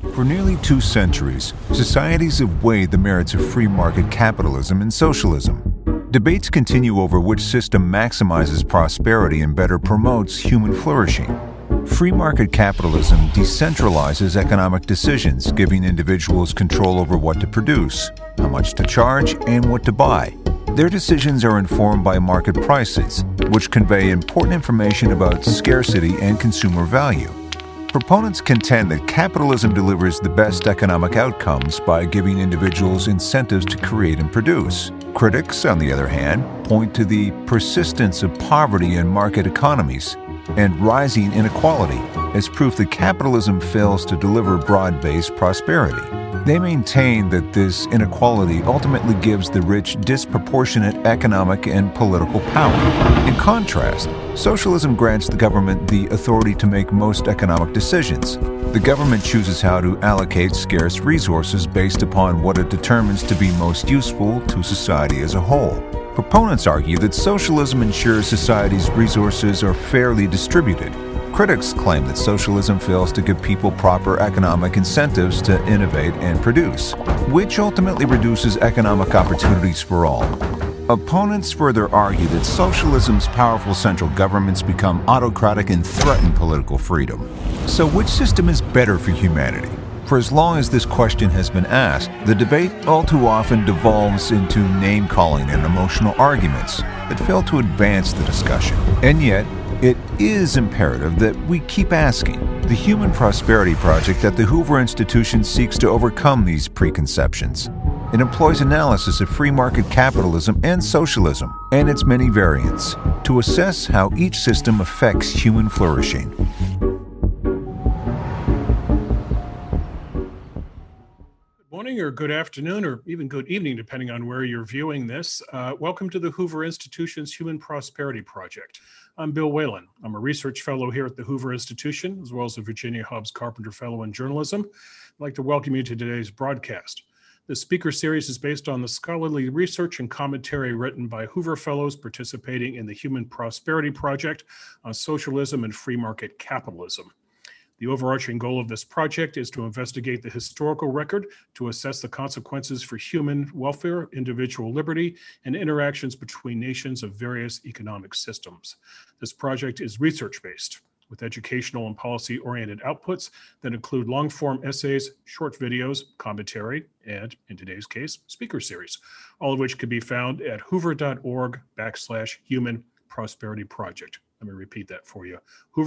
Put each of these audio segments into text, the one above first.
For nearly 2 centuries, societies have weighed the merits of free market capitalism and socialism. Debates continue over which system maximizes prosperity and better promotes human flourishing. Free market capitalism decentralizes economic decisions, giving individuals control over what to produce, how much to charge, and what to buy. Their decisions are informed by market prices, which convey important information about scarcity and consumer value. Proponents contend that capitalism delivers the best economic outcomes by giving individuals incentives to create and produce. Critics, on the other hand, point to the persistence of poverty in market economies and rising inequality as proof that capitalism fails to deliver broad-based prosperity. They maintain that this inequality ultimately gives the rich disproportionate economic and political power. In contrast, socialism grants the government the authority to make most economic decisions. The government chooses how to allocate scarce resources based upon what it determines to be most useful to society as a whole. Proponents argue that socialism ensures society's resources are fairly distributed. Critics claim that socialism fails to give people proper economic incentives to innovate and produce, which ultimately reduces economic opportunities for all. Opponents further argue that socialism's powerful central governments become autocratic and threaten political freedom. So which system is better for humanity? For as long as this question has been asked, the debate all too often devolves into name-calling and emotional arguments that fail to advance the discussion. And yet, it is imperative that we keep asking. The Human Prosperity Project at the Hoover Institution seeks to overcome these preconceptions. It employs analysis of free market capitalism and socialism and its many variants to assess how each system affects human flourishing. Morning or good afternoon or even good evening, depending on where you're viewing this. Welcome to the Hoover Institution's Human Prosperity Project. I'm Bill Whalen. I'm a research fellow here at the Hoover Institution, as well as a Virginia Hobbs Carpenter Fellow in Journalism. I'd like to welcome you to today's broadcast. This speaker series is based on the scholarly research and commentary written by Hoover Fellows participating in the Human Prosperity Project on socialism and free market capitalism. The overarching goal of this project is to investigate the historical record to assess the consequences for human welfare, individual liberty, and interactions between nations of various economic systems. This project is research-based, with educational and policy-oriented outputs that include long-form essays, short videos, commentary, and, in today's case, speaker series, all of which can be found at hoover.org/Human Prosperity Project. Let me repeat that for you.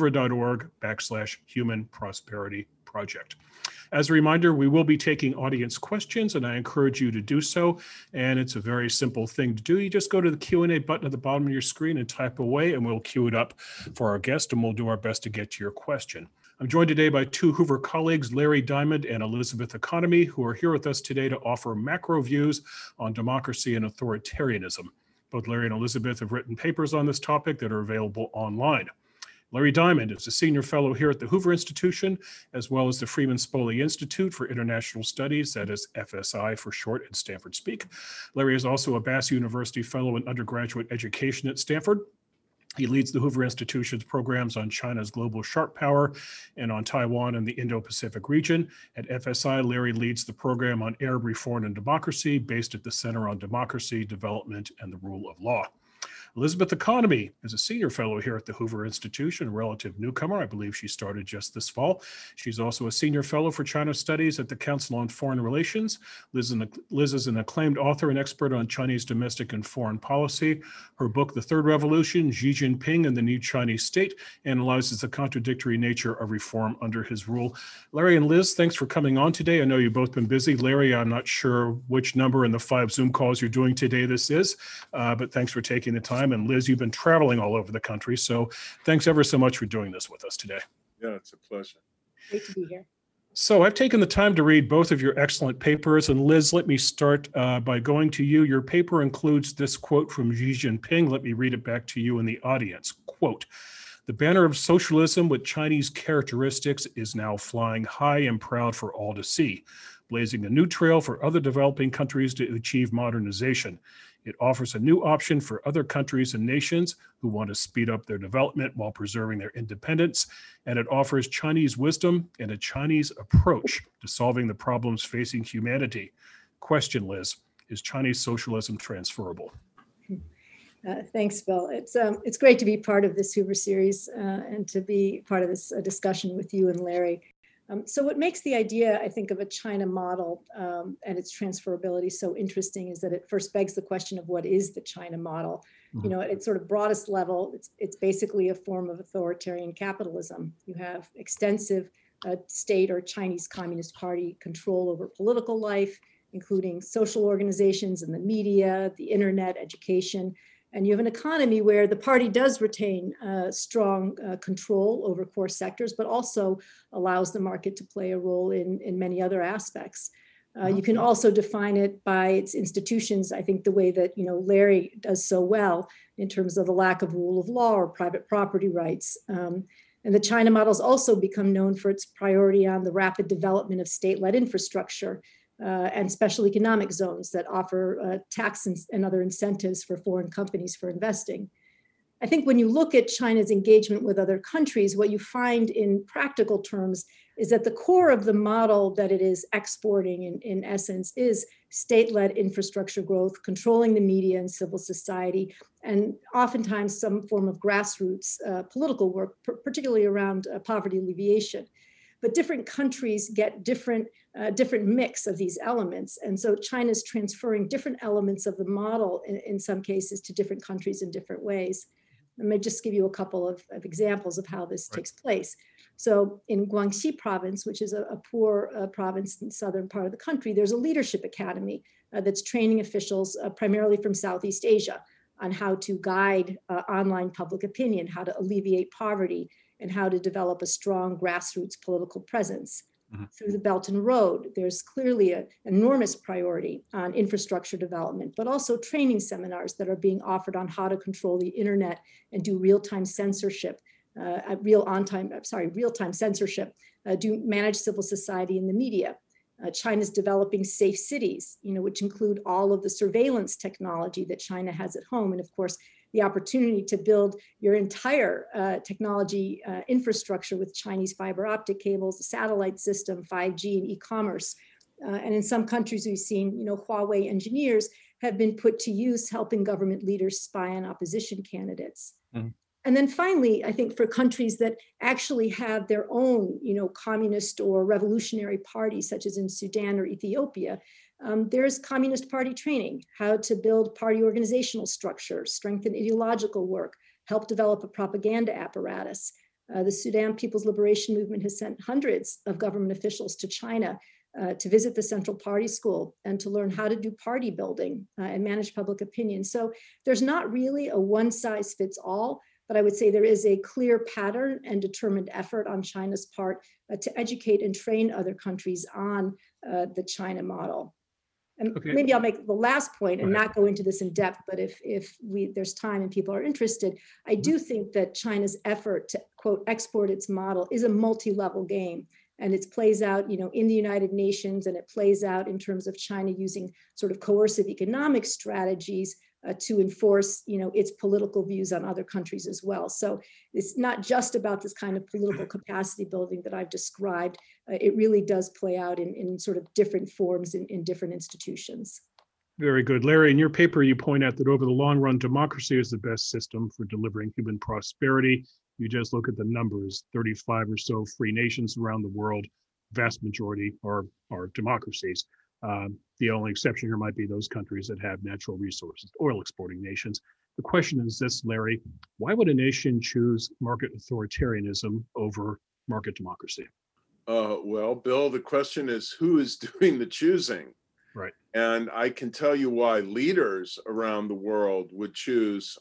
hoover.org/Human Prosperity Project. As a reminder, we will be taking audience questions, and I encourage you to do so. And it's a very simple thing to do. You just go to the Q&A button at the bottom of your screen and type away, and we'll queue it up for our guest, and we'll do our best to get to your question. I'm joined today by 2 Hoover colleagues, Larry Diamond and Elizabeth Economy, who are here with us today to offer macro views on democracy and authoritarianism. Both Larry and Elizabeth have written papers on this topic that are available online. Larry Diamond is a senior fellow here at the Hoover Institution, as well as the Freeman Spogli Institute for International Studies, that is FSI for short at Stanford Speak. Larry is also a Bass University fellow in undergraduate education at Stanford. He leads the Hoover Institution's programs on China's global sharp power and on Taiwan and the Indo-Pacific region. At FSI, Larry leads the program on Arab reform and democracy, based at the Center on Democracy, Development, and the Rule of Law. Elizabeth Economy is a senior fellow here at the Hoover Institution, a relative newcomer. I believe she started just this fall. She's also a senior fellow for China Studies at the Council on Foreign Relations. Liz is an acclaimed author and expert on Chinese domestic and foreign policy. Her book, The Third Revolution, Xi Jinping and the New Chinese State, analyzes the contradictory nature of reform under his rule. Larry and Liz, thanks for coming on today. I know you've both been busy. Larry, I'm not sure which number in the 5 Zoom calls you're doing today this is, but thanks for taking the time. And Liz, you've been traveling all over the country. So thanks ever so much for doing this with us today. Yeah, it's a pleasure. Great to be here. So I've taken the time to read both of your excellent papers. And Liz, let me start by going to you. Your paper includes this quote from Xi Jinping. Let me read it back to you in the audience. Quote, "The banner of socialism with Chinese characteristics is now flying high and proud for all to see, blazing a new trail for other developing countries to achieve modernization. It offers a new option for other countries and nations who want to speed up their development while preserving their independence. And it offers Chinese wisdom and a Chinese approach to solving the problems facing humanity. Question, Liz, is Chinese socialism transferable? Thanks, Bill. It's great to be part of this Hoover series and to be part of this discussion with you and Larry. So what makes the idea, I think, of a China model and its transferability so interesting is that it first begs the question of what is the China model? You know, at its sort of broadest level, it's basically a form of authoritarian capitalism. You have extensive state or Chinese Communist Party control over political life, including social organizations and the media, the internet, education. And you have an economy where the party does retain strong control over core sectors, but also allows the market to play a role in many other aspects. You can also define it by its institutions, I think the way that Larry does so well in terms of the lack of rule of law or private property rights. And the China models also become known for its priority on the rapid development of state-led infrastructure and special economic zones that offer tax and other incentives for foreign companies for investing. I think when you look at China's engagement with other countries, what you find in practical terms is that the core of the model that it is exporting in essence is state-led infrastructure growth, controlling the media and civil society, and oftentimes some form of grassroots political work, particularly around poverty alleviation. But different countries get different mix of these elements. And so China's transferring different elements of the model in some cases to different countries in different ways. Let me just give you a couple of examples of how this takes place. So in Guangxi province, which is a poor province in the southern part of the country, there's a leadership academy that's training officials primarily from Southeast Asia on how to guide online public opinion, how to alleviate poverty, and how to develop a strong grassroots political presence. Through the Belt and Road, there's clearly an enormous priority on infrastructure development, but also training seminars that are being offered on how to control the internet and do real-time censorship, real-time censorship, do manage civil society and the media. China's developing safe cities, which include all of the surveillance technology that China has at home, and of course, the opportunity to build your entire technology infrastructure with Chinese fiber optic cables, the satellite system, 5G, and e-commerce. And in some countries, we've seen, Huawei engineers have been put to use helping government leaders spy on opposition candidates. And then finally, I think for countries that actually have their own, communist or revolutionary parties, such as in Sudan or Ethiopia, there's Communist Party training, how to build party organizational structure, strengthen ideological work, help develop a propaganda apparatus. The Sudan People's Liberation Movement has sent hundreds of government officials to China to visit the Central Party School and to learn how to do party building and manage public opinion. So there's not really a one size fits all, but I would say there is a clear pattern and determined effort on China's part to educate and train other countries on the China model. And maybe I'll make the last point and not go into this in depth, but if there's time and people are interested, I do think that China's effort to, quote, export its model is a multi-level game. And it plays out, in the United Nations, and it plays out in terms of China using sort of coercive economic strategies to enforce, its political views on other countries as well. So it's not just about this kind of political capacity building that I've described. It really does play out in sort of different forms in different institutions. Very good. Larry, in your paper, you point out that over the long run, democracy is the best system for delivering human prosperity. You just look at the numbers, 35 or so free nations around the world, vast majority are democracies. The only exception here might be those countries that have natural resources, oil exporting nations. The question is this, Larry, why would a nation choose market authoritarianism over market democracy? Well, Bill, the question is who is doing the choosing? Right. And I can tell you why leaders around the world would choose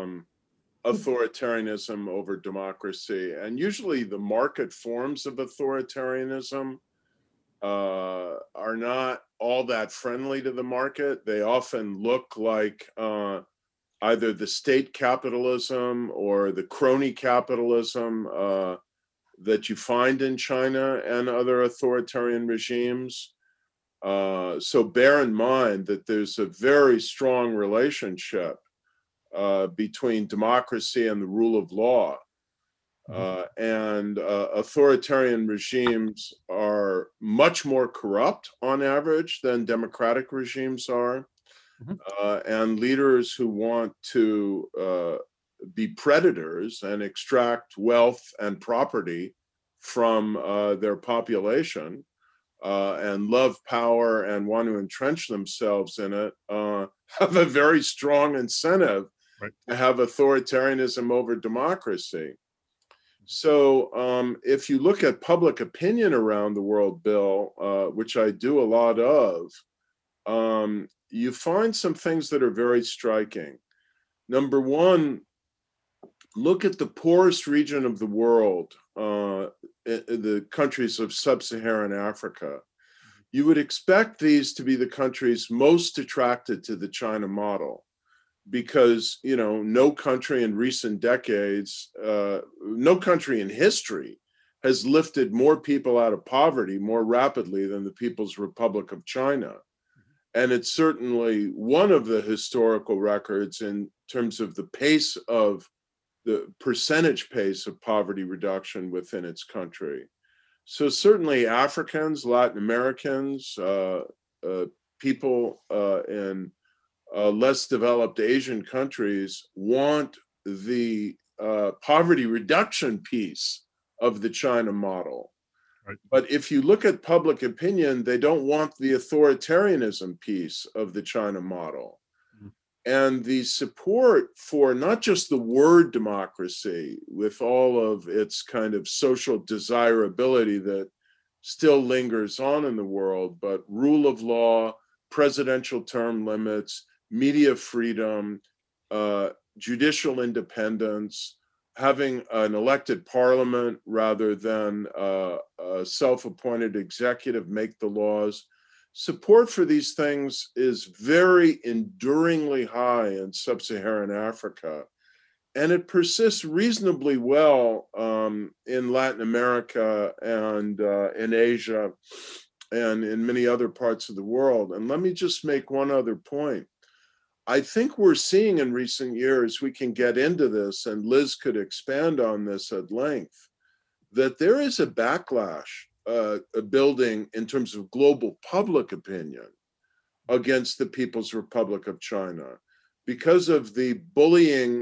authoritarianism over democracy. And usually the market forms of authoritarianism are not all that friendly to the market. They often look like either the state capitalism or the crony capitalism that you find in China and other authoritarian regimes. So bear in mind that there's a very strong relationship between democracy and the rule of law. And authoritarian regimes are much more corrupt on average than democratic regimes are. And leaders who want to be predators and extract wealth and property from their population and love power and want to entrench themselves in it have a very strong incentive to have authoritarianism over democracy. So if you look at public opinion around the world, Bill, which I do a lot of, you find some things that are very striking. Number one, look at the poorest region of the world, the countries of sub-Saharan Africa. You would expect these to be the countries most attracted to the China model, because, you know, no country in recent decades, no country in history has lifted more people out of poverty more rapidly than the People's Republic of China. And it's certainly one of the historical records in terms of the pace of the percentage pace of poverty reduction within its country. So certainly Africans, Latin Americans, people in less developed Asian countries want the poverty reduction piece of the China model. But if you look at public opinion, they don't want the authoritarianism piece of the China model. And the support for not just the word democracy, with all of its kind of social desirability that still lingers on in the world, but rule of law, presidential term limits, media freedom, judicial independence, having an elected parliament rather than a self-appointed executive make the laws. Support for these things is very enduringly high in sub-Saharan Africa, and it persists reasonably well in Latin America and in Asia and in many other parts of the world. And let me just make one other point. I think we're seeing in recent years, we can get into this, and Liz could expand on this at length, that there is a backlash building in terms of global public opinion against the People's Republic of China because of the bullying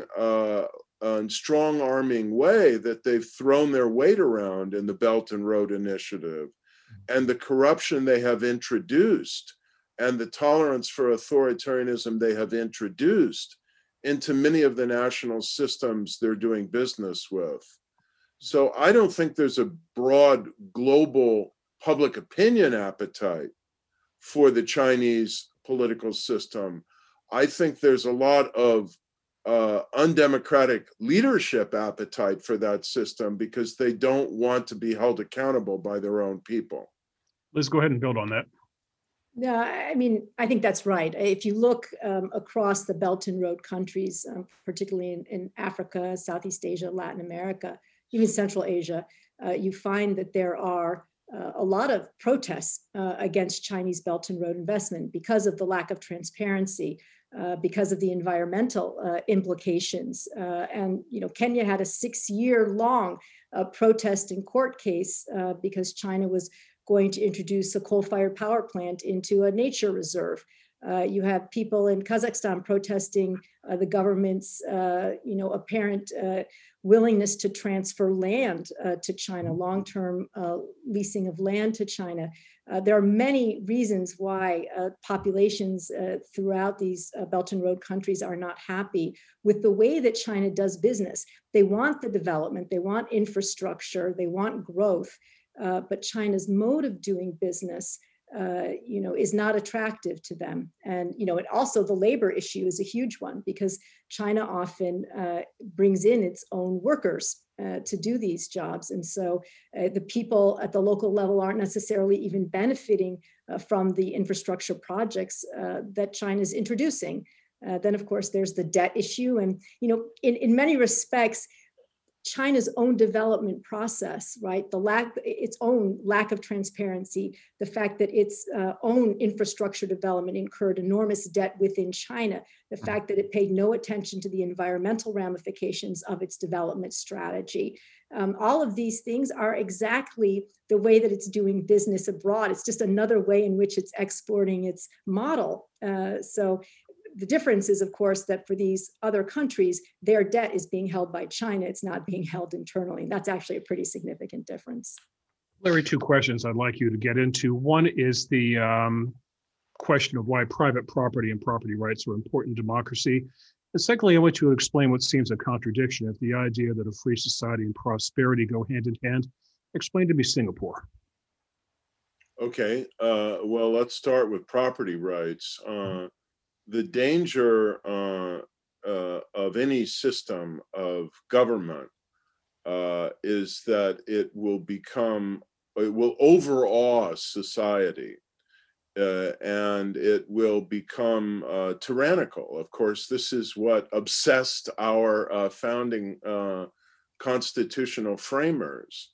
and strong-arming way that they've thrown their weight around in the Belt and Road Initiative, and the corruption they have introduced, and the tolerance for authoritarianism they have introduced into many of the national systems they're doing business with. So I don't think there's a broad global public opinion appetite for the Chinese political system. I think there's a lot of undemocratic leadership appetite for that system because they don't want to be held accountable by their own people. Liz, go ahead and build on that. No, I mean, I think that's right. If you look across the Belt and Road countries, particularly in Africa, Southeast Asia, Latin America, even Central Asia, you find that there are a lot of protests against Chinese Belt and Road investment because of the lack of transparency, because of the environmental implications. And, you know, Kenya had a 6-year-long protest in court case because China was going to introduce a coal-fired power plant into a nature reserve. You have people in Kazakhstan protesting the government's, apparent willingness to transfer land to China, long-term leasing of land to China. There are many reasons why populations throughout these Belt and Road countries are not happy with the way that China does business. They want the development, they want infrastructure, they want growth, but China's mode of doing business is not attractive to them. And, and also the labor issue is a huge one because China often brings in its own workers to do these jobs. And so the people at the local level aren't necessarily even benefiting from the infrastructure projects that China's introducing. Then, of course, there's the debt issue. And, in many respects, China's own development process, right? Its own lack of transparency, the fact that its own infrastructure development incurred enormous debt within China, the fact that it paid no attention to the environmental ramifications of its development strategy. All of these things are exactly the way that it's doing business abroad. It's just another way in which it's exporting its model. So the difference is, of course, that for these other countries, their debt is being held by China. It's not being held internally. That's actually a pretty significant difference. Larry, two questions I'd like you to get into. One is the question of why private property and property rights are important in democracy. And secondly, I want you to explain what seems a contradiction if the idea that a free society and prosperity go hand in hand. Explain to me Singapore. Okay, well, let's start with property rights. The danger of any system of government is that it will overawe society and it will become tyrannical. Of course, this is what obsessed our founding constitutional framers.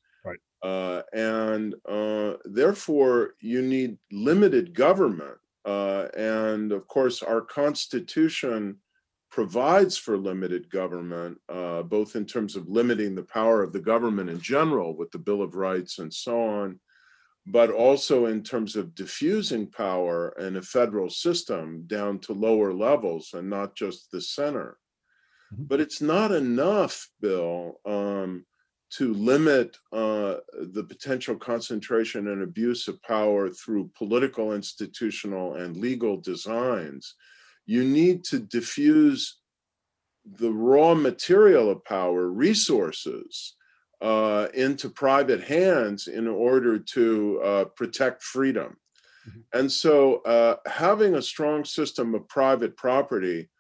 And therefore, you need limited government. And of course, our Constitution provides for limited government, both in terms of limiting the power of the government in general with the Bill of Rights and so on, but also in terms of diffusing power in a federal system down to lower levels and not just the center. But it's not enough, Bill, to limit the potential concentration and abuse of power through political, institutional, and legal designs. You need to diffuse the raw material of power, resources, into private hands in order to protect freedom. And so having a strong system of private property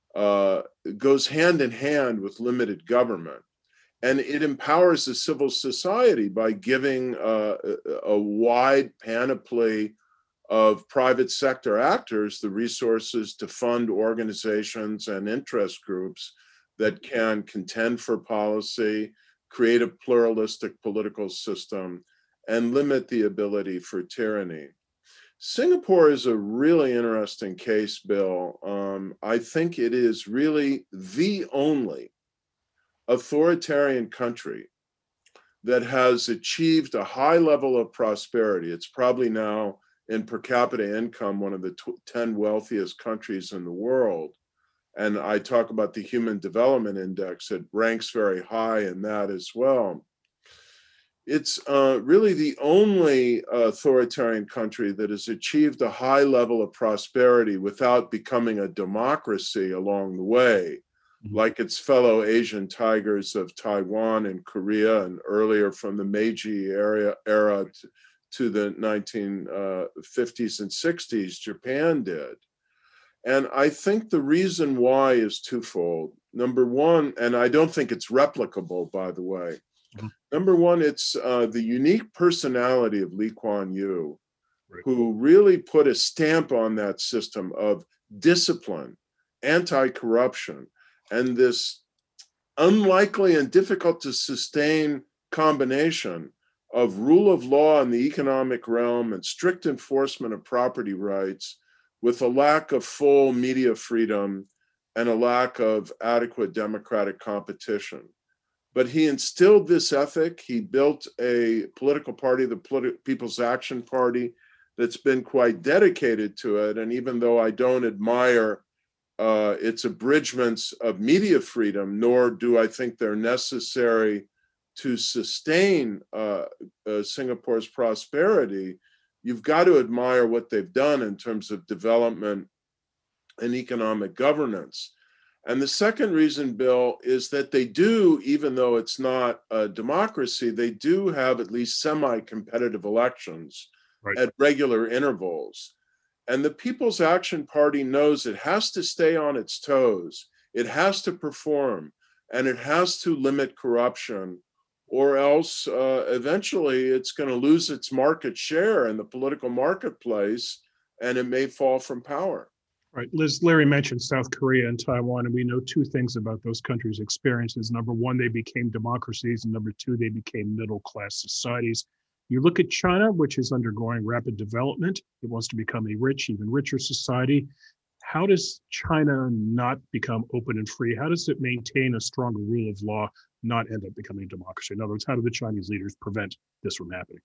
goes hand in hand with limited government. And it empowers the civil society by giving a wide panoply of private sector actors the resources to fund organizations and interest groups that can contend for policy, create a pluralistic political system, and limit the ability for tyranny. Singapore is a really interesting case, Bill. I think it is really the only authoritarian country that has achieved a high level of prosperity. It's probably now in per capita income one of the 10 wealthiest countries in the world. And I talk about the Human Development Index. It ranks very high in that as well. It's really the only authoritarian country that has achieved a high level of prosperity without becoming a democracy along the way, like its fellow Asian tigers of Taiwan and Korea, and earlier from the Meiji era to the 1950s and 60s, Japan did. And I think the reason why is twofold. Number one, and I don't think it's replicable, by the way. Number one, it's the unique personality of Lee Kuan Yew, who really put a stamp on that system of discipline, anti-corruption, and this unlikely and difficult to sustain combination of rule of law in the economic realm and strict enforcement of property rights with a lack of full media freedom and a lack of adequate democratic competition. But he instilled this ethic. He built a political party, the People's Action Party, that's been quite dedicated to it. And even though I don't admire its abridgments of media freedom, nor do I think they're necessary to sustain Singapore's prosperity, you've got to admire what they've done in terms of development and economic governance. And the second reason, Bill, is that they do, even though it's not a democracy, they do have at least semi-competitive elections at regular intervals. And the People's Action Party knows it has to stay on its toes, it has to perform, and it has to limit corruption, or else eventually it's going to lose its market share in the political marketplace, and it may fall from power. Right. Liz, Larry mentioned South Korea and Taiwan, and we know two things about those countries' experiences. Number one, they became democracies, and number two, they became middle-class societies. You look at China, which is undergoing rapid development. It wants to become a rich, even richer society. How does China not become open and free? How does it maintain a stronger rule of law, not end up becoming a democracy? In other words, how do the Chinese leaders prevent this from happening?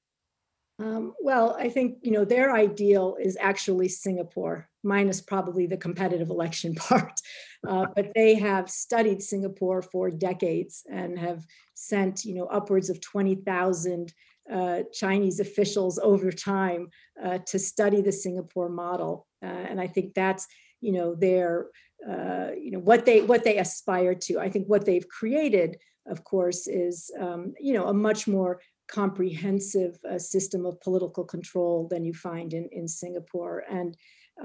Well, I think, their ideal is actually Singapore, minus probably the competitive election part. But they have studied Singapore for decades and have sent, upwards of 20,000 Chinese officials over time to study the Singapore model. And I think that's, their, what they aspire to. I think what they've created, of course, is, a much more comprehensive system of political control than you find in Singapore. And,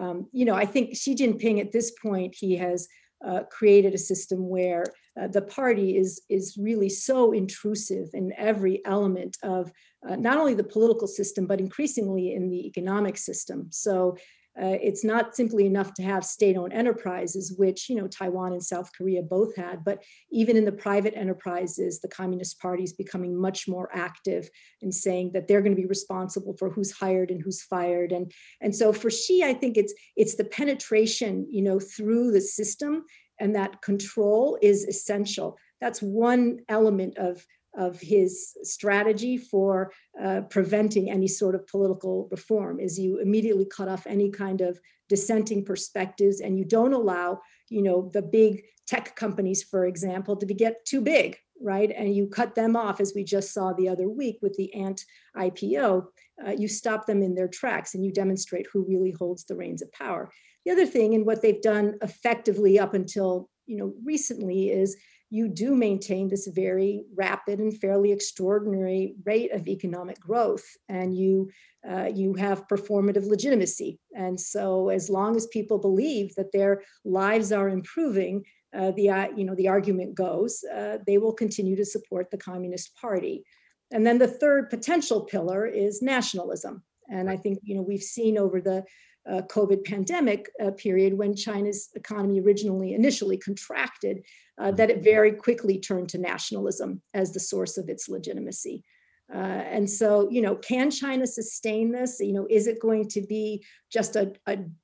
I think Xi Jinping at this point, he has created a system where the party is really so intrusive in every element of not only the political system, but increasingly in the economic system. So it's not simply enough to have state-owned enterprises, which, Taiwan and South Korea both had, but even in the private enterprises, the Communist Party is becoming much more active in saying that they're going to be responsible for who's hired and who's fired. And so for Xi, I think it's the penetration, through the system, and that control is essential. That's one element of his strategy for preventing any sort of political reform, is you immediately cut off any kind of dissenting perspectives, and you don't allow, the big tech companies, for example, to get too big, right? And you cut them off, as we just saw the other week with the Ant IPO. You stop them in their tracks and you demonstrate who really holds the reins of power. The other thing, and what they've done effectively up until, recently, is you do maintain this very rapid and fairly extraordinary rate of economic growth, and you have performative legitimacy. And so, as long as people believe that their lives are improving, the argument goes, they will continue to support the Communist Party. And then the third potential pillar is nationalism. And I think we've seen over the COVID pandemic period, when China's economy initially contracted, that it very quickly turned to nationalism as the source of its legitimacy. And so, can China sustain this? Is it going to be just a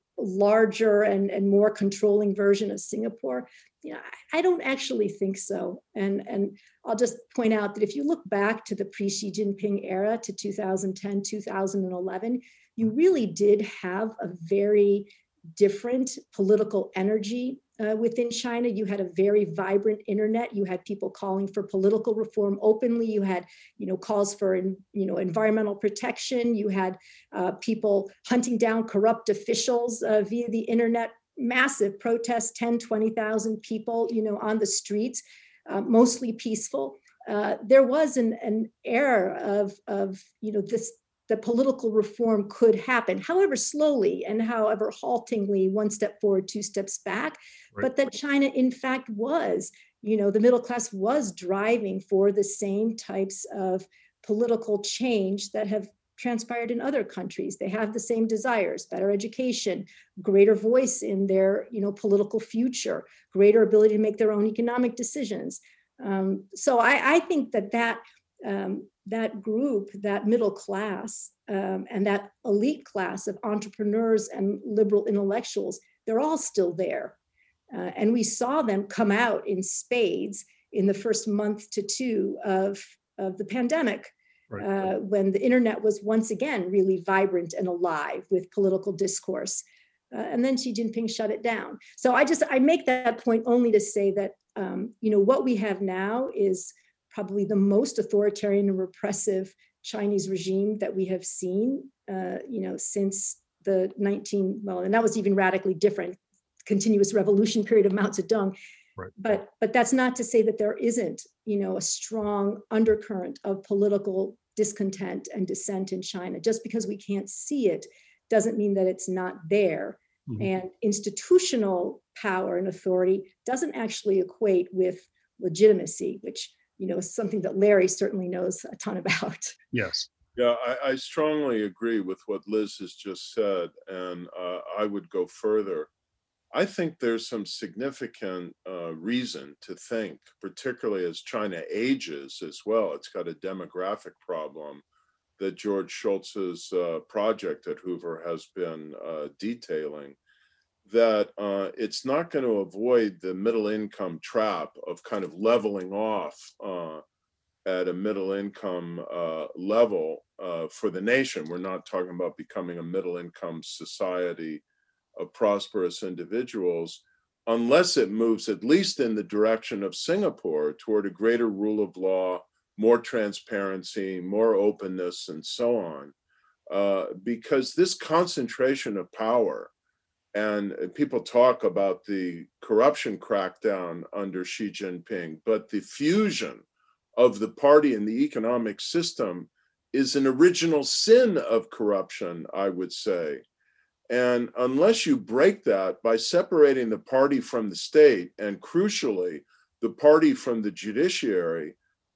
larger and more controlling version of Singapore? I don't actually think so. And I'll just point out that if you look back to the pre-Xi Jinping era, to 2010, 2011, you really did have a very different political energy within China. You had a very vibrant internet. You had people calling for political reform openly. You had, calls for, environmental protection. You had people hunting down corrupt officials via the internet. Massive protests, 10, 20,000 people, on the streets, mostly peaceful. There was an era of the political reform could happen, however slowly and however haltingly, one step forward, two steps back, right. But that China, in fact, was, the middle class was driving for the same types of political change that have transpired in other countries. They have the same desires: better education, greater voice in their, political future, greater ability to make their own economic decisions. So I think that group, that middle class, and that elite class of entrepreneurs and liberal intellectuals, they're all still there. And we saw them come out in spades in the first month to two of the pandemic, right. When the internet was once again really vibrant and alive with political discourse. And then Xi Jinping shut it down. So I make that point only to say that, what we have now is probably the most authoritarian and repressive Chinese regime that we have seen, since the and that was even radically different, continuous revolution period of Mao Zedong. Right. But that's not to say that there isn't, a strong undercurrent of political discontent and dissent in China. Just because we can't see it doesn't mean that it's not there. Mm-hmm. And institutional power and authority doesn't actually equate with legitimacy, which is something that Larry certainly knows a ton about. Yes. Yeah, I strongly agree with what Liz has just said. And I would go further. I think there's some significant reason to think, particularly as China ages as well. It's got a demographic problem that George Shultz's project at Hoover has been detailing, that it's not going to avoid the middle income trap of kind of leveling off at a middle income level for the nation. We're not talking about becoming a middle income society of prosperous individuals, unless it moves at least in the direction of Singapore toward a greater rule of law, more transparency, more openness, and so on. Because this concentration of power, and people talk about the corruption crackdown under Xi Jinping, but the fusion of the party and the economic system is an original sin of corruption, I would say. And unless you break that by separating the party from the state, and crucially, the party from the judiciary,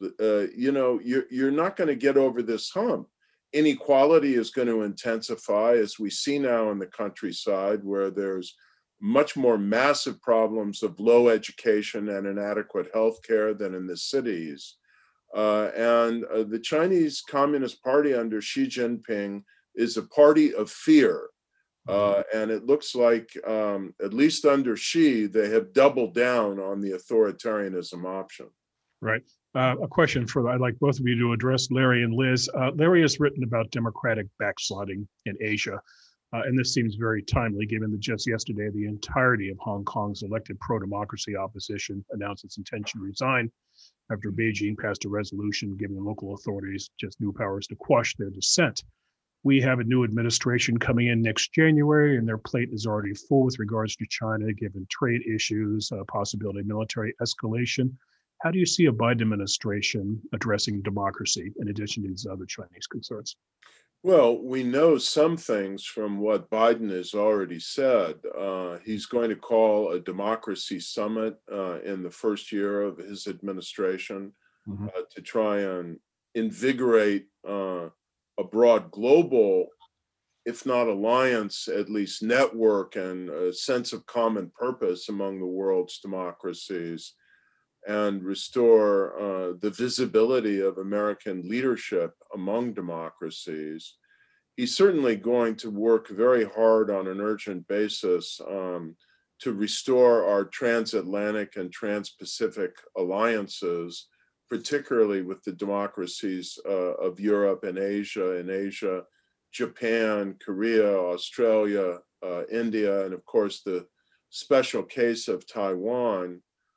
you're not going to get over this hump. Inequality is going to intensify, as we see now in the countryside, where there's much more massive problems of low education and inadequate health care than in the cities. And the Chinese Communist Party under Xi Jinping is a party of fear. And it looks like, at least under Xi, they have doubled down on the authoritarianism option. Right. A question I'd like both of you to address, Larry and Liz. Larry has written about democratic backsliding in Asia. And this seems very timely, given that just yesterday, the entirety of Hong Kong's elected pro-democracy opposition announced its intention to resign after Beijing passed a resolution giving local authorities just new powers to quash their dissent. We have a new administration coming in next January, and their plate is already full with regards to China, given trade issues, possibility of military escalation. How do you see a Biden administration addressing democracy in addition to these other Chinese concerns? Well, we know some things from what Biden has already said. He's going to call a democracy summit in the first year of his administration to try and invigorate a broad global, if not alliance, at least network and a sense of common purpose among the world's democracies, and restore the visibility of American leadership among democracies. He's certainly going to work very hard on an urgent basis to restore our transatlantic and trans-Pacific alliances, particularly with the democracies of Europe and Asia, Japan, Korea, Australia, India, and of course the special case of Taiwan.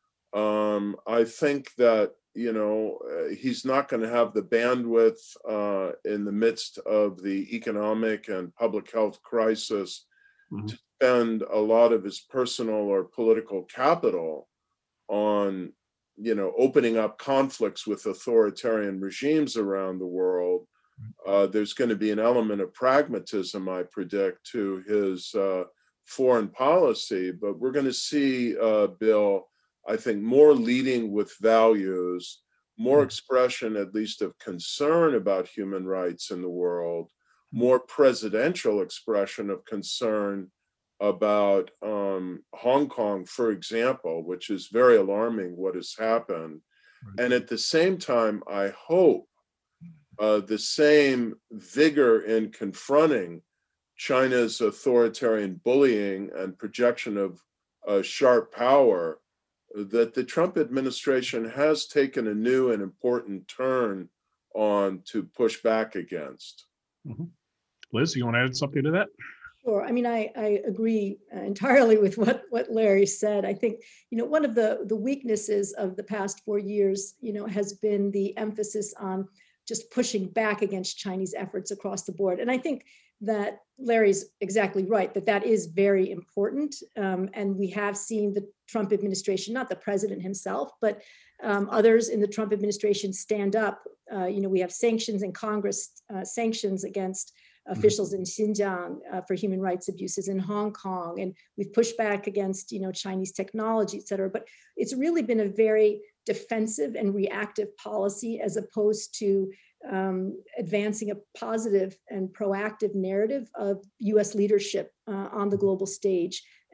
I think that, he's not going to have the bandwidth in the midst of the economic and public health crisis to spend a lot of his personal or political capital on, opening up conflicts with authoritarian regimes around the world. There's going to be an element of pragmatism, I predict, to his foreign policy, but we're going to see, Bill, I think, more leading with values, more expression, at least, of concern about human rights in the world, more presidential expression of concern about Hong Kong, for example, which is very alarming what has happened. And at the same time, I hope the same vigor in confronting China's authoritarian bullying and projection of sharp power that the Trump administration has taken a new and important turn on to push back against. Liz, you want to add something to that? Sure. I mean, I agree entirely with what Larry said. I think, one of the weaknesses of the past 4 years, has been the emphasis on just pushing back against Chinese efforts across the board. And I think that Larry's exactly right, that is very important. And we have seen the Trump administration, not the president himself, but others in the Trump administration stand up. We have sanctions in Congress, sanctions against officials in Xinjiang for human rights abuses in Hong Kong. And we've pushed back against, Chinese technology, et cetera. But it's really been a very defensive and reactive policy, as opposed to advancing a positive and proactive narrative of US leadership on the global stage.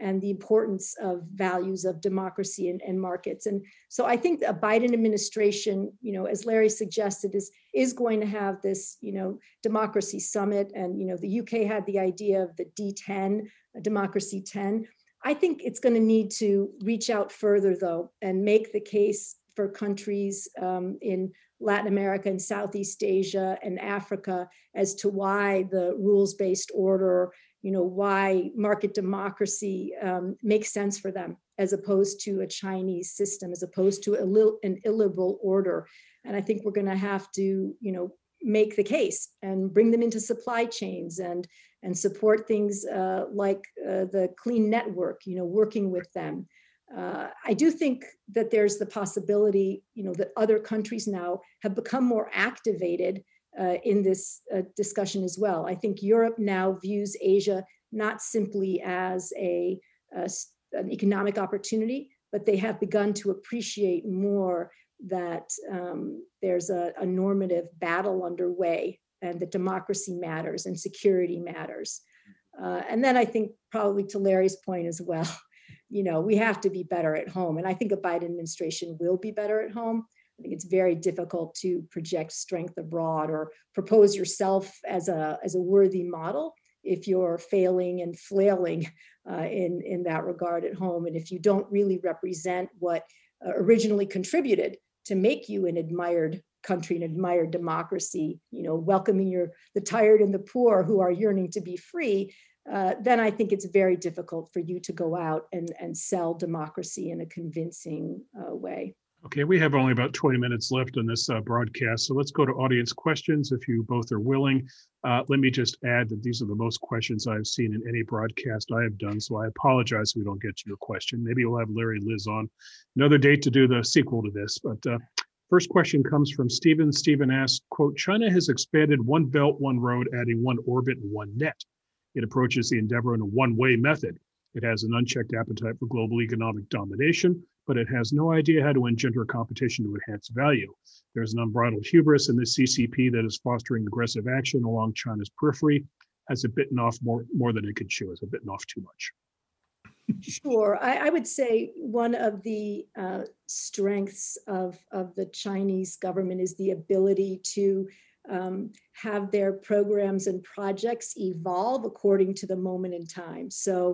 and the importance of values of democracy and markets. And so I think a Biden administration, as Larry suggested, is going to have this, democracy summit. And, the UK had the idea of the D10, Democracy 10. I think it's going to need to reach out further, though, and make the case for countries in Latin America and Southeast Asia and Africa as to why the rules-based order, why market democracy makes sense for them, as opposed to a Chinese system, as opposed to an illiberal order. And I think we're going to have to, make the case and bring them into supply chains and support things like the Clean Network, working with them. I do think that there's the possibility, that other countries now have become more activated in this discussion as well. I think Europe now views Asia not simply as an economic opportunity, but they have begun to appreciate more that there's a normative battle underway, and that democracy matters and security matters. And then I think, probably to Larry's point as well, we have to be better at home. And I think a Biden administration will be better at home. I think it's very difficult to project strength abroad or propose yourself as a worthy model if you're failing and flailing in that regard at home. And if you don't really represent what originally contributed to make you an admired country, an admired democracy, welcoming the tired and the poor who are yearning to be free, then I think it's very difficult for you to go out and sell democracy in a convincing way. Okay, we have only about 20 minutes left on this broadcast, so let's go to audience questions if you both are willing. Let me just add that these are the most questions I've seen in any broadcast I have done, so I apologize if we don't get to your question. Maybe we'll have Larry and Liz on another date to do the sequel to this. But first question comes from Stephen. Stephen asks, quote, China has expanded one belt, one road, adding one orbit and one net. It approaches the endeavor in a one-way method. It has an unchecked appetite for global economic domination, but it has no idea how to engender competition to enhance value. There's an unbridled hubris in the CCP that is fostering aggressive action along China's periphery. Has it bitten off more than it could chew? Has it bitten off too much? Sure. I would say one of the strengths of the Chinese government is the ability to have their programs and projects evolve according to the moment in time. So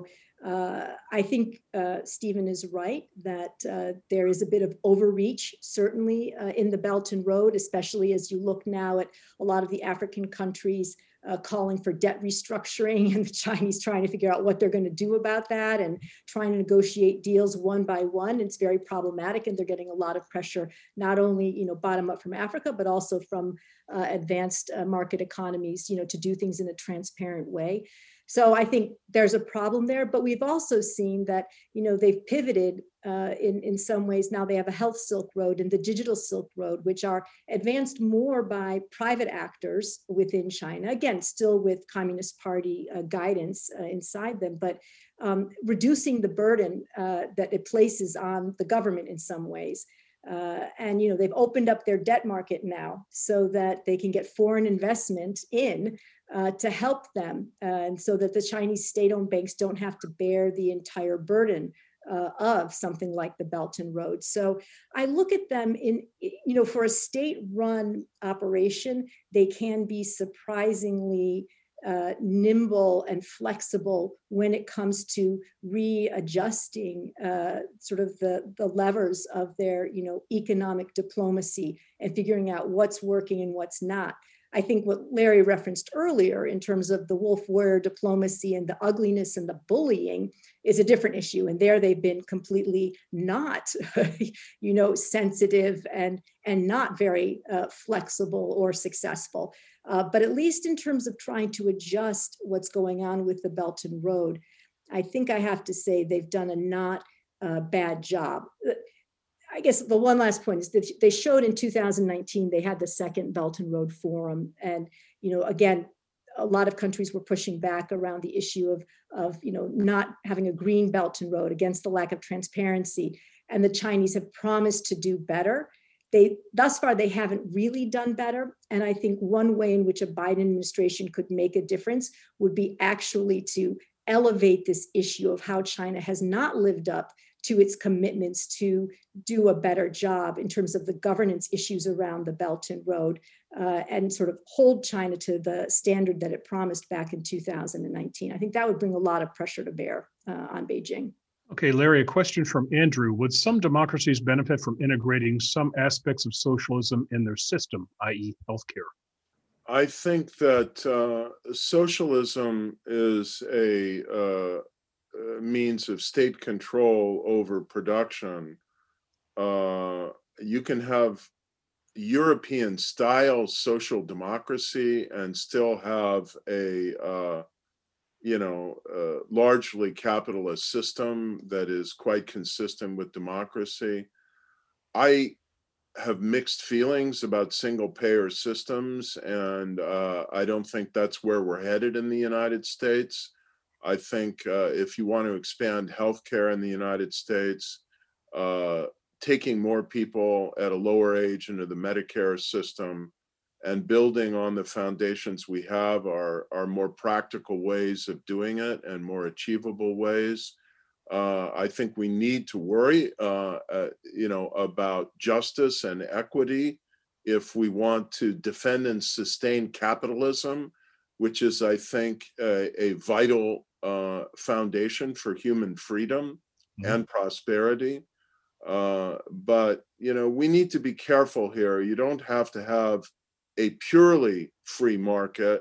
I think Stephen is right that there is a bit of overreach, certainly in the Belt and Road, especially as you look now at a lot of the African countries calling for debt restructuring, and the Chinese trying to figure out what they're going to do about that and trying to negotiate deals one by one. It's very problematic, and they're getting a lot of pressure, not only bottom up from Africa, but also from advanced market economies, to do things in a transparent way. So I think there's a problem there, but we've also seen that, they've pivoted in some ways. Now they have a health Silk Road and the digital Silk Road, which are advanced more by private actors within China, again, still with Communist Party guidance inside them, but reducing the burden that it places on the government in some ways. And they've opened up their debt market now so that they can get foreign investment in to help them, and so that the Chinese state-owned banks don't have to bear the entire burden of something like the Belt and Road. So I look at them for a state-run operation, they can be surprisingly nimble and flexible when it comes to readjusting sort of the levers of their economic diplomacy and figuring out what's working and what's not. I think what Larry referenced earlier in terms of the wolf warrior diplomacy and the ugliness and the bullying is a different issue. And there they've been completely not, sensitive and not very flexible or successful. But at least in terms of trying to adjust what's going on with the Belt and Road, I think I have to say they've done a not bad job. I guess the one last point is that they showed in 2019, they had the second Belt and Road Forum. And, again, a lot of countries were pushing back around the issue of not having a green Belt and Road, against the lack of transparency. And the Chinese have promised to do better. Thus far, they haven't really done better. And I think one way in which a Biden administration could make a difference would be actually to elevate this issue of how China has not lived up to its commitments to do a better job in terms of the governance issues around the Belt and Road, and sort of hold China to the standard that it promised back in 2019. I think that would bring a lot of pressure to bear on Beijing. Okay, Larry, a question from Andrew. Would some democracies benefit from integrating some aspects of socialism in their system, i.e. healthcare? I think that socialism is a means of state control over production. You can have European style social democracy and still have a largely capitalist system that is quite consistent with democracy. I have mixed feelings about single payer systems, and I don't think that's where we're headed in the United States. I think if you want to expand healthcare in the United States, taking more people at a lower age into the Medicare system and building on the foundations we have are more practical ways of doing it and more achievable ways. I think we need to worry, about justice and equity if we want to defend and sustain capitalism, which is, I think, a vital foundation for human freedom and prosperity. But we need to be careful here. You don't have to have a purely free market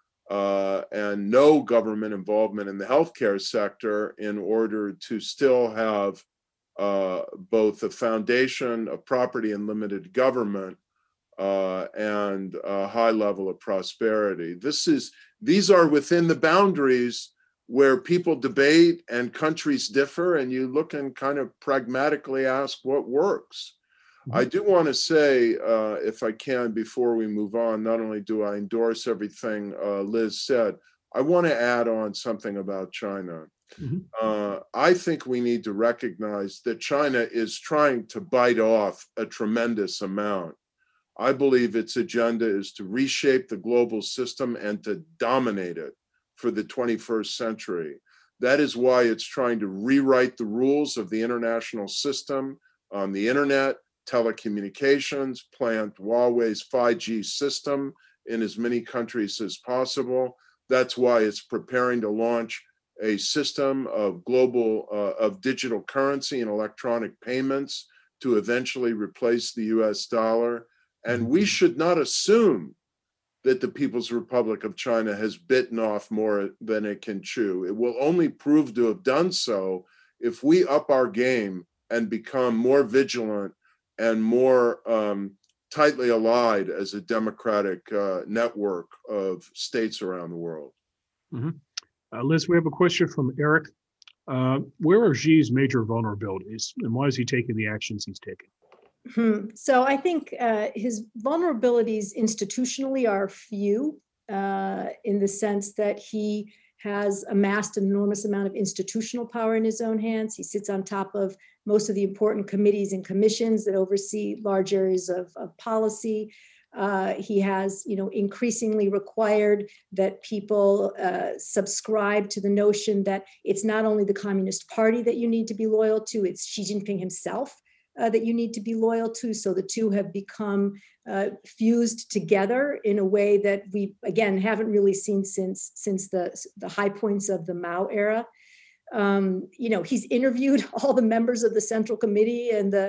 and no government involvement in the healthcare sector in order to still have both a foundation of property and limited government and a high level of prosperity. These are within the boundaries where people debate and countries differ, and you look and kind of pragmatically ask what works. I do want to say, if I can, before we move on, not only do I endorse everything Liz said, I want to add on something about China. I think we need to recognize that China is trying to bite off a tremendous amount. I believe its agenda is to reshape the global system and to dominate it for the 21st century. That is why it's trying to rewrite the rules of the international system on the internet, telecommunications, plant Huawei's 5G system in as many countries as possible. That's why it's preparing to launch a system of of digital currency and electronic payments to eventually replace the US dollar. And we should not assume that the People's Republic of China has bitten off more than it can chew. It will only prove to have done so if we up our game and become more vigilant and more tightly allied as a democratic network of states around the world. Liz, we have a question from Eric. Where are Xi's major vulnerabilities, and why is he taking the actions he's taking? So I think his vulnerabilities institutionally are few, in the sense that he has amassed an enormous amount of institutional power in his own hands. He sits on top of most of the important committees and commissions that oversee large areas of policy. He has, increasingly required that people subscribe to the notion that it's not only the Communist Party that you need to be loyal to, it's Xi Jinping himself that you need to be loyal to. So the two have become fused together in a way that we, again, haven't really seen since the high points of the Mao era. He's interviewed all the members of the Central Committee and the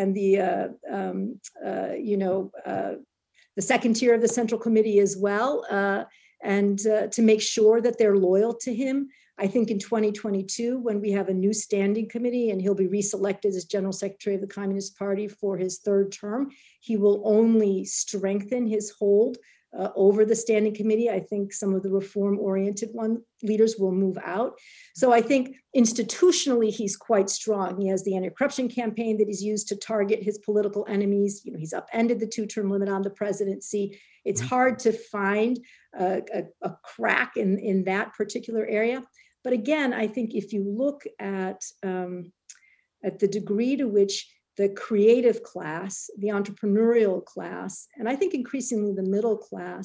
second tier of the Central Committee as well, and to make sure that they're loyal to him. I think in 2022, when we have a new standing committee and he'll be reselected as General Secretary of the Communist Party for his third term, he will only strengthen his hold over the standing committee. I think some of the reform-oriented leaders will move out. So I think institutionally, he's quite strong. He has the anti-corruption campaign that he's used to target his political enemies. He's upended the two-term limit on the presidency. It's hard to find a crack in that particular area. But again, I think if you look at the degree to which the creative class, the entrepreneurial class, and I think increasingly the middle class,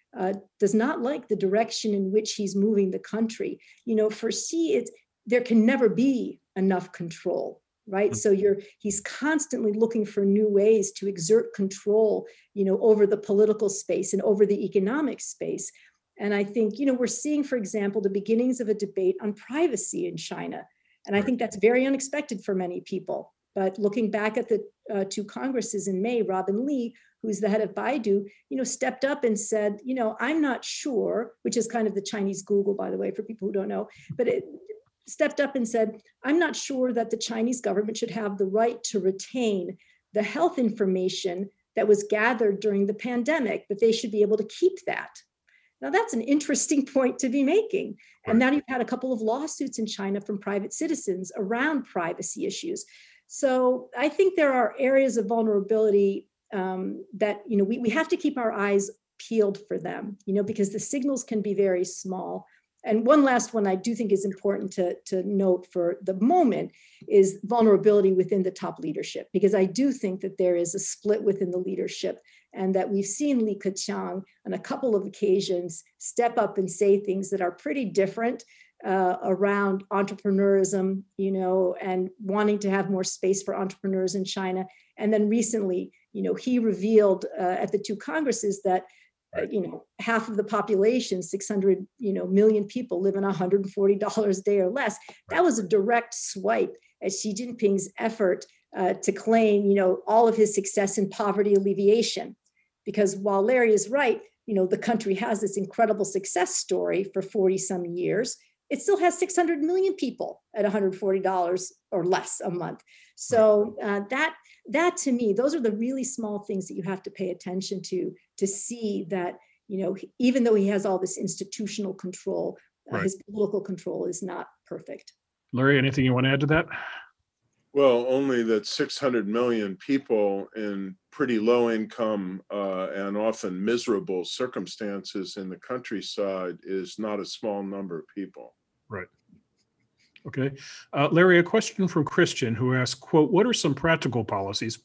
does not like the direction in which he's moving the country. For Xi, there can never be enough control, right? So he's constantly looking for new ways to exert control, over the political space and over the economic space. And I think, we're seeing, for example, the beginnings of a debate on privacy in China. And I think that's very unexpected for many people. But looking back at the two Congresses in May, Robin Li, who's the head of Baidu, stepped up and said, I'm not sure, which is kind of the Chinese Google, by the way, for people who don't know, but it stepped up and said, I'm not sure that the Chinese government should have the right to retain the health information that was gathered during the pandemic, but they should be able to keep that. Now, that's an interesting point to be making. And now you've had a couple of lawsuits in China from private citizens around privacy issues. So I think there are areas of vulnerability that, we have to keep our eyes peeled for them, because the signals can be very small. And one last one I do think is important to note for the moment is vulnerability within the top leadership, because I do think that there is a split within the leadership, and that we've seen Li Keqiang on a couple of occasions step up and say things that are pretty different around entrepreneurism, and wanting to have more space for entrepreneurs in China. And then recently, he revealed at the two Congresses that half of the population, 600 million people, live on $140 a day or less. That was a direct swipe at Xi Jinping's effort to claim, all of his success in poverty alleviation. Because while Larry is right, the country has this incredible success story for 40 some years, it still has 600 million people at $140 or less a month. So that to me, those are the really small things that you have to pay attention to see that, even though he has all this institutional control, his political control is not perfect. Larry, anything you want to add to that? Well, only that 600 million people in pretty low income and often miserable circumstances in the countryside is not a small number of people. Right. Okay. Larry, a question from Christian who asked, quote, what are some practical policies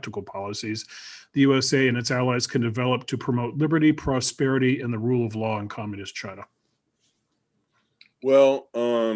the USA and its allies can develop to promote liberty, prosperity, and the rule of law in communist China? Well,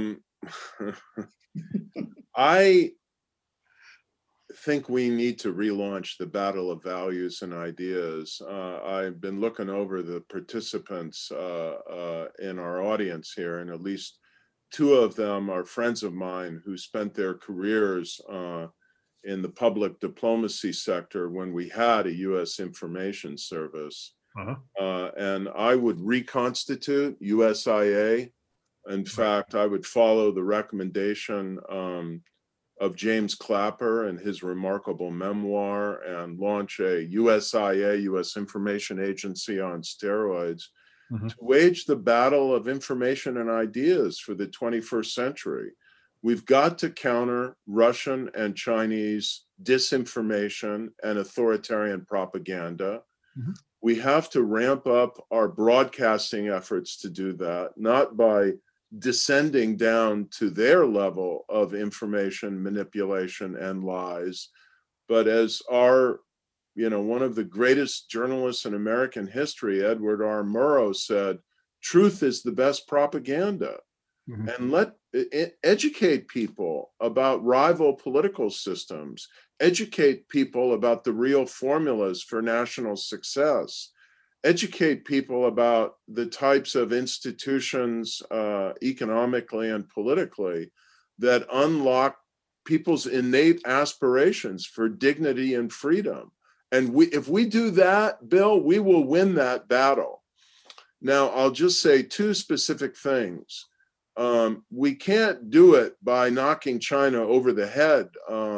I think we need to relaunch the battle of values and ideas. I've been looking over the participants in our audience here, and at least two of them are friends of mine who spent their careers in the public diplomacy sector when we had a U.S. information service. And I would reconstitute USIA. In fact, I would follow the recommendation of James Clapper and his remarkable memoir and launch a USIA, U.S. Information Agency on steroids, to wage the battle of information and ideas for the 21st century. We've got to counter Russian and Chinese disinformation and authoritarian propaganda. We have to ramp up our broadcasting efforts to do that, not by descending down to their level of information manipulation and lies, but as our, one of the greatest journalists in American history, Edward R. Murrow, said, truth is the best propaganda. And educate people about rival political systems, educate people about the real formulas for national success, educate people about the types of institutions economically and politically that unlock people's innate aspirations for dignity and freedom. And if we do that, Bill, we will win that battle. Now, I'll just say two specific things. We can't do it by knocking China over the head,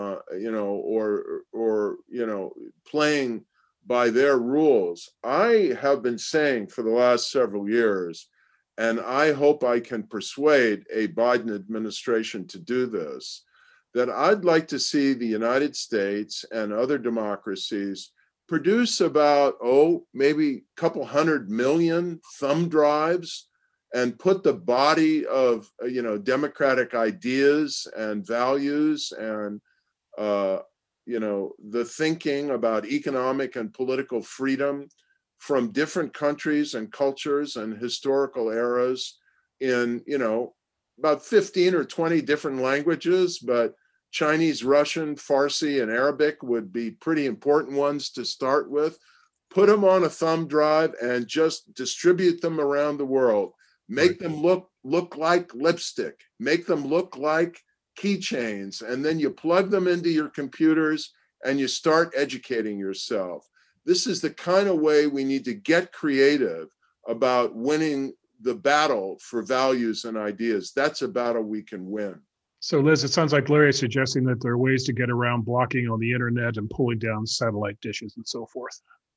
or playing by their rules. I have been saying for the last several years, and I hope I can persuade a Biden administration to do this, that I'd like to see the United States and other democracies produce about, maybe a couple 100 million thumb drives and put the body of, democratic ideas and values and, the thinking about economic and political freedom from different countries and cultures and historical eras in, about 15 or 20 different languages, but Chinese, Russian, Farsi, and Arabic would be pretty important ones to start with. Put them on a thumb drive and just distribute them around the world. Make them look like lipstick. Make them look like keychains. And then you plug them into your computers and you start educating yourself. This is the kind of way we need to get creative about winning the battle for values and ideas. That's a battle we can win. So Liz, it sounds like Larry is suggesting that there are ways to get around blocking on the internet and pulling down satellite dishes and so forth.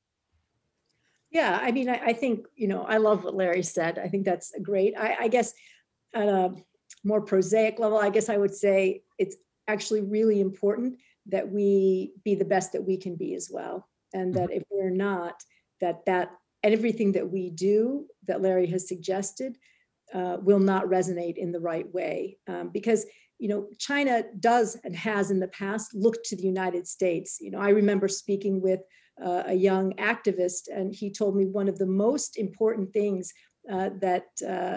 Yeah, I mean, I think, I love what Larry said. I think that's great. I guess at a more prosaic level, I guess I would say it's actually really important that we be the best that we can be as well. And that if we're not, that everything that we do that Larry has suggested will not resonate in the right way. Because China does and has in the past looked to the United States. I remember speaking with a young activist, and he told me one of the most important things that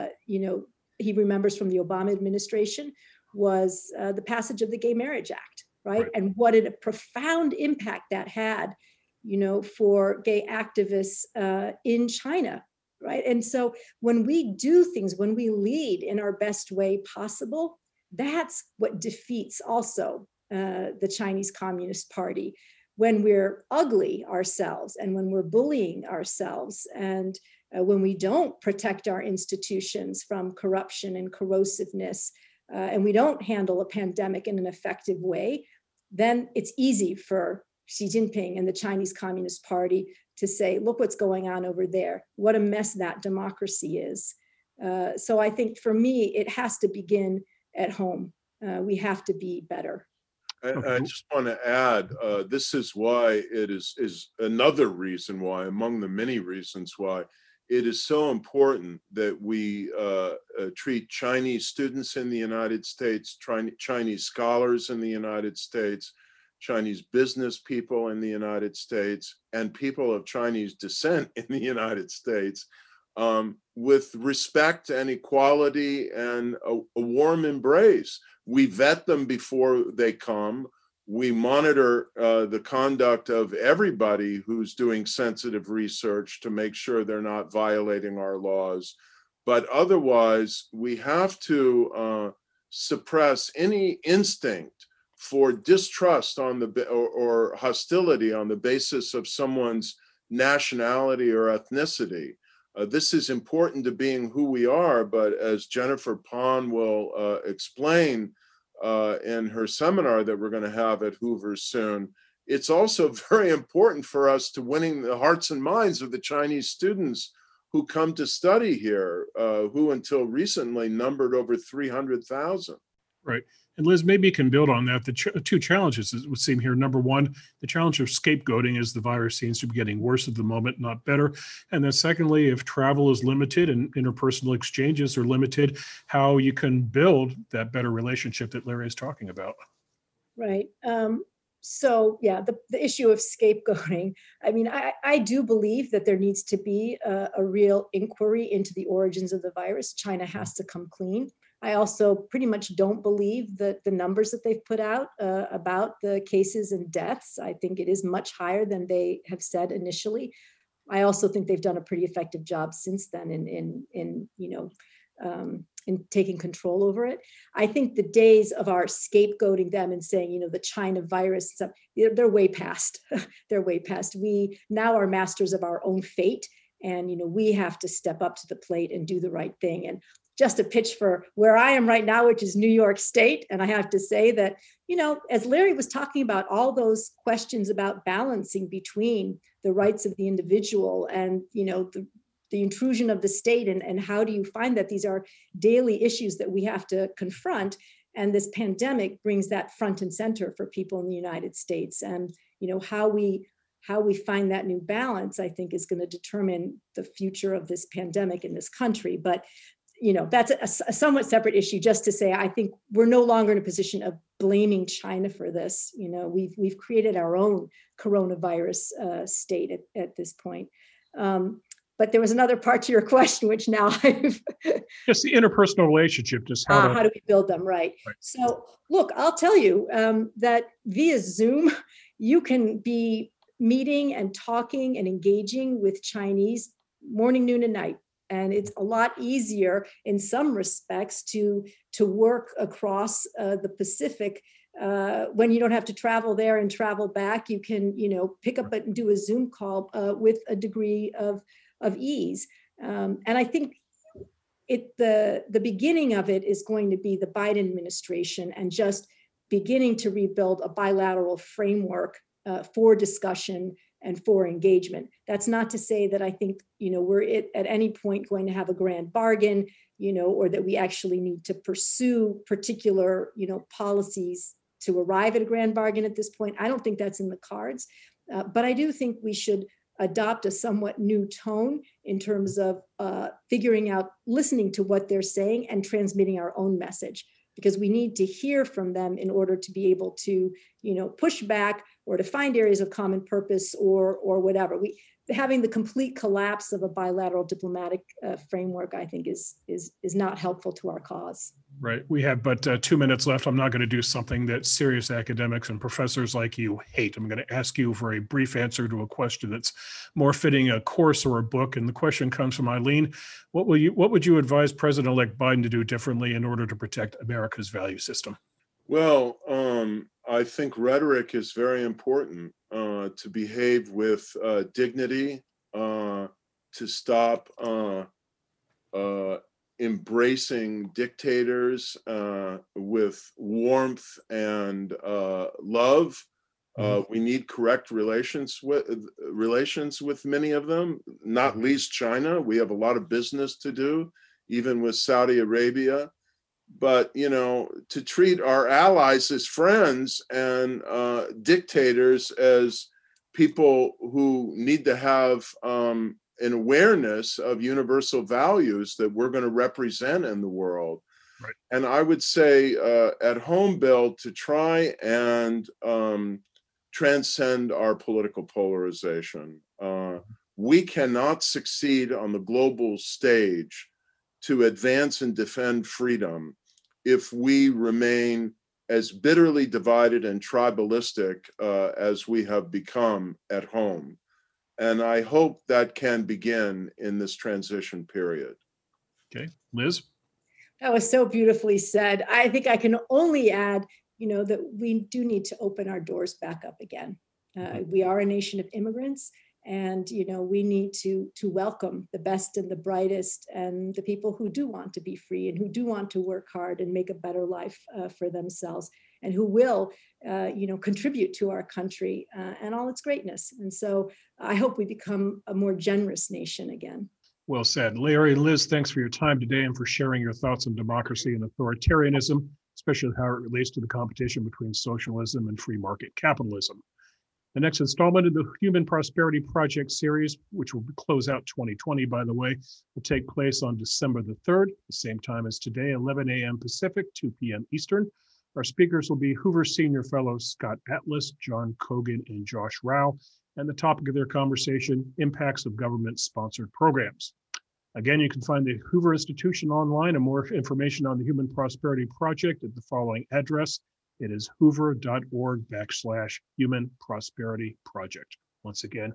he remembers from the Obama administration was the passage of the Gay Marriage Act, right? And what a profound impact that had, for gay activists in China, right? And so when we do things, when we lead in our best way possible, that's what defeats also the Chinese Communist Party. When we're ugly ourselves and when we're bullying ourselves and when we don't protect our institutions from corruption and corrosiveness and we don't handle a pandemic in an effective way, then it's easy for Xi Jinping and the Chinese Communist Party to say, look what's going on over there. What a mess that democracy is. So I think for me, it has to begin at home. We have to be better. I just want to add, this is why it is another reason why, among the many reasons why, it is so important that we treat Chinese students in the United States, Chinese scholars in the United States, Chinese business people in the United States, and people of Chinese descent in the United States with respect and equality and a warm embrace. We vet them before they come. We monitor the conduct of everybody who's doing sensitive research to make sure they're not violating our laws. But otherwise, we have to suppress any instinct for distrust on or hostility on the basis of someone's nationality or ethnicity. This is important to being who we are, but as Jennifer Pon will explain in her seminar that we're going to have at Hoover soon, it's also very important for us to winning the hearts and minds of the Chinese students who come to study here, who until recently numbered over 300,000. Right. And Liz, maybe you can build on that. The two challenges it would seem here. Number one, the challenge of scapegoating as the virus seems to be getting worse at the moment, not better. And then secondly, if travel is limited and interpersonal exchanges are limited, how you can build that better relationship that Larry is talking about. Right. So yeah, the issue of scapegoating, I mean, I do believe that there needs to be a real inquiry into the origins of the virus. China has to come clean. I also pretty much don't believe that the numbers that they've put out about the cases and deaths. I think it is much higher than they have said initially. I also think they've done a pretty effective job since then in taking control over it. I think the days of our scapegoating them and saying, the China virus, stuff, they're way past. They're way past. We now are masters of our own fate, and we have to step up to the plate and do the right thing. And just a pitch for where I am right now, which is New York State. And I have to say that, as Larry was talking about all those questions about balancing between the rights of the individual and, the intrusion of the state and how do you find that these are daily issues that we have to confront. And this pandemic brings that front and center for people in the United States. And, how we find that new balance, I think, is going to determine the future of this pandemic in this country. But that's a somewhat separate issue. Just to say, I think we're no longer in a position of blaming China for this. We've created our own coronavirus state at this point. But there was another part to your question, which now I've just the interpersonal relationship, just how do we build them, right? So look, I'll tell you that via Zoom, you can be meeting and talking and engaging with Chinese morning, noon, and night. And it's a lot easier in some respects to work across the Pacific when you don't have to travel there and travel back. You can, pick up and do a Zoom call with a degree of ease. And I think the beginning of it is going to be the Biden administration and just beginning to rebuild a bilateral framework for discussion and for engagement. That's not to say that I think, we're at any point going to have a grand bargain, or that we actually need to pursue particular, policies to arrive at a grand bargain at this point. I don't think that's in the cards, but I do think we should adopt a somewhat new tone in terms of figuring out, listening to what they're saying and transmitting our own message, because we need to hear from them in order to be able to, push back or to find areas of common purpose or whatever. Having the complete collapse of a bilateral diplomatic framework, I think, is not helpful to our cause. Right. We have but 2 minutes left. I'm not going to do something that serious academics and professors like you hate. I'm going to ask you for a brief answer to a question that's more fitting a course or a book. And the question comes from Eileen. What would you advise President-elect Biden to do differently in order to protect America's value system? Well, I think rhetoric is very important, to behave with dignity, to stop embracing dictators with warmth and love. We need correct relations with many of them, not least China. We have a lot of business to do, even with Saudi Arabia. But, to treat our allies as friends and dictators as people who need to have an awareness of universal values that we're going to represent in the world. Right. And I would say at home, Bill, to try and transcend our political polarization. We cannot succeed on the global stage to advance and defend freedom if we remain as bitterly divided and tribalistic as we have become at home. And I hope that can begin in this transition period. Okay, Liz? That was so beautifully said. I think I can only add, that we do need to open our doors back up again. We are a nation of immigrants. And, we need to welcome the best and the brightest and the people who do want to be free and who do want to work hard and make a better life for themselves and who will, contribute to our country and all its greatness. And so I hope we become a more generous nation again. Well said. Larry and Liz, thanks for your time today and for sharing your thoughts on democracy and authoritarianism, especially how it relates to the competition between socialism and free market capitalism. The next installment of the Human Prosperity Project series, which will close out 2020, by the way, will take place on December the 3rd, the same time as today, 11 a.m. Pacific, 2 p.m. Eastern. Our speakers will be Hoover Senior Fellows Scott Atlas, John Cogan, and Josh Rao, and the topic of their conversation, impacts of government-sponsored programs. Again, you can find the Hoover Institution online and more information on the Human Prosperity Project at the following address. It is hoover.org/Human Prosperity Project. Once again,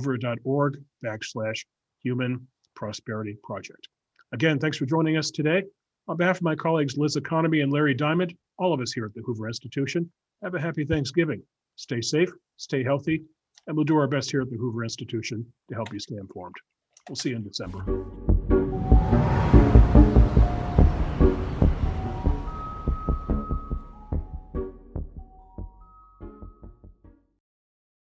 hoover.org/Human Prosperity Project. Again, thanks for joining us today. On behalf of my colleagues Liz Economy and Larry Diamond, all of us here at the Hoover Institution, have a happy Thanksgiving. Stay safe, stay healthy, and we'll do our best here at the Hoover Institution to help you stay informed. We'll see you in December.